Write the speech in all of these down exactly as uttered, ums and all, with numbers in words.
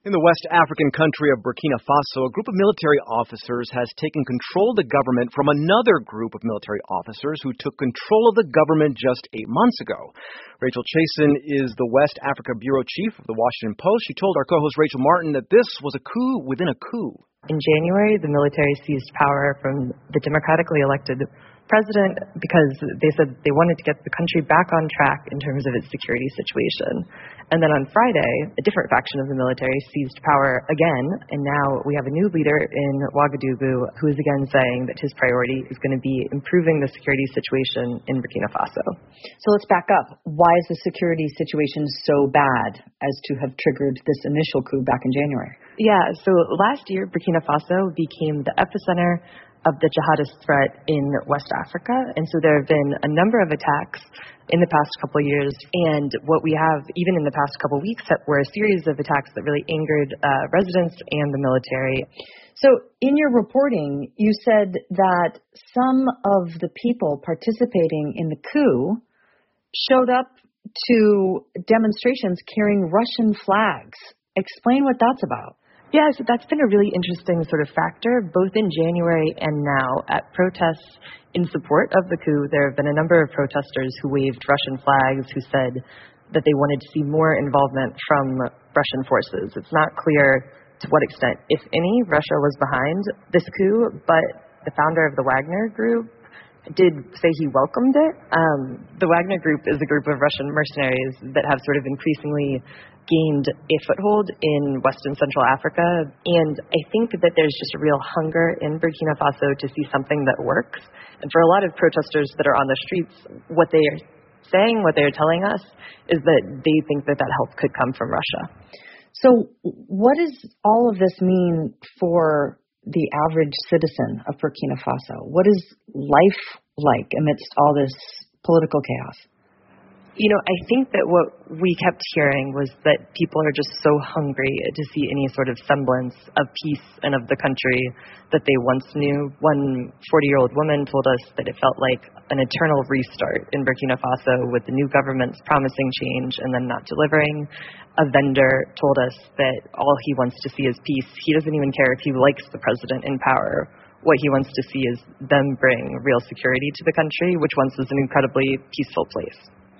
In the West African country of Burkina Faso, a group of military officers has taken control of the government from another group of military officers who took control of the government just eight months ago. Rachel Chason is the West Africa bureau chief of the Washington Post. She told our co-host Rachel Martin that this was a coup within a coup. In January, the military seized power from the democratically elected president because they said they wanted to get the country back on track in terms of its security situation. And then on Friday, a different faction of the military seized power again, and now we have a new leader in Ouagadougou who is again saying that his priority is going to be improving the security situation in Burkina Faso. So let's back up. Why is the security situation so bad as to have triggered this initial coup back in January? Yeah, so last year, Burkina Faso became the epicenter of the jihadist threat in West Africa. And so there have been a number of attacks in the past couple of years. And what we have, even in the past couple of weeks, were a series of attacks that really angered uh, residents and the military. So in your reporting, you said that some of the people participating in the coup showed up to demonstrations carrying Russian flags. Explain what that's about. Yeah, so that's been a really interesting sort of factor, both in January and now. At protests in support of the coup, there have been a number of protesters who waved Russian flags, who said that they wanted to see more involvement from Russian forces. It's not clear to what extent, if any, Russia was behind this coup, but the founder of the Wagner Group did say he welcomed it. Um, the Wagner Group is a group of Russian mercenaries that have sort of increasingly gained a foothold in West and Central Africa. And I think that there's just a real hunger in Burkina Faso to see something that works. And for a lot of protesters that are on the streets, what they are saying, what they're telling us, is that they think that that help could come from Russia. So what does all of this mean for the average citizen of Burkina Faso? What is life like amidst all this political chaos? You know, I think that what we kept hearing was that people are just so hungry to see any sort of semblance of peace and of the country that they once knew. One forty-year-old woman told us that it felt like an eternal restart in Burkina Faso with the new government's promising change and then not delivering. A vendor told us that all he wants to see is peace. He doesn't even care if he likes the president in power. What he wants to see is them bring real security to the country, which once was an incredibly peaceful place.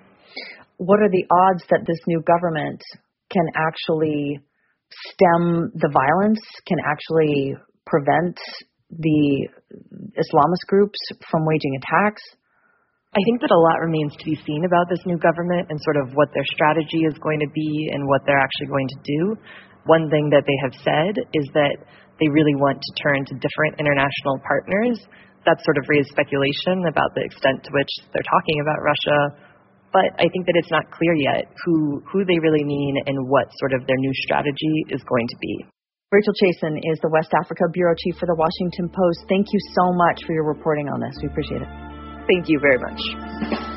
What are the odds that this new government can actually stem the violence, can actually prevent the Islamist groups from waging attacks? I think that a lot remains to be seen about this new government and sort of what their strategy is going to be and what they're actually going to do. One thing that they have said is that they really want to turn to different international partners. That sort of raised speculation about the extent to which they're talking about Russia. But I think that it's not clear yet who, who they really mean and what sort of their new strategy is going to be. Rachel Chason is the West Africa bureau chief for the Washington Post. Thank you so much for your reporting on this. We appreciate it. Thank you very much.